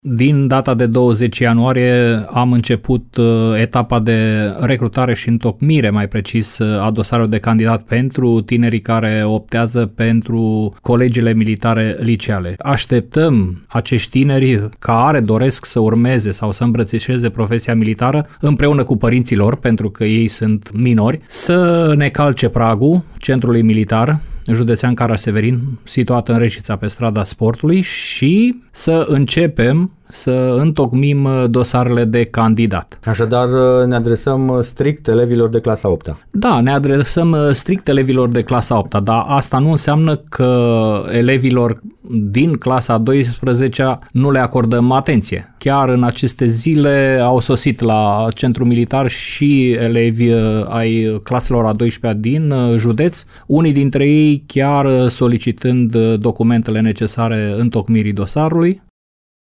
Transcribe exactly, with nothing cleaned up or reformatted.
Din data de douăzeci ianuarie am început etapa de recrutare și întocmire, mai precis, a dosarelor de candidat pentru tinerii care optează pentru colegiile militare liceale. Așteptăm acești tineri care doresc să urmeze sau să îmbrățișeze profesia militară împreună cu părinții lor, pentru că ei sunt minori, să ne calce pragul centrului militar județean Caraș-Severin, situat în Reșița pe strada Sportului, și să începem să întocmim dosarele de candidat. Așadar, ne adresăm strict elevilor de clasa a opta. Da, ne adresăm strict elevilor de clasa a opta, dar asta nu înseamnă că elevilor din clasa a douăsprezecea nu le acordăm atenție. Chiar în aceste zile au sosit la centru militar și elevi ai claselor a douăsprezecea din județ, unii dintre ei chiar solicitând documentele necesare întocmirii dosarului,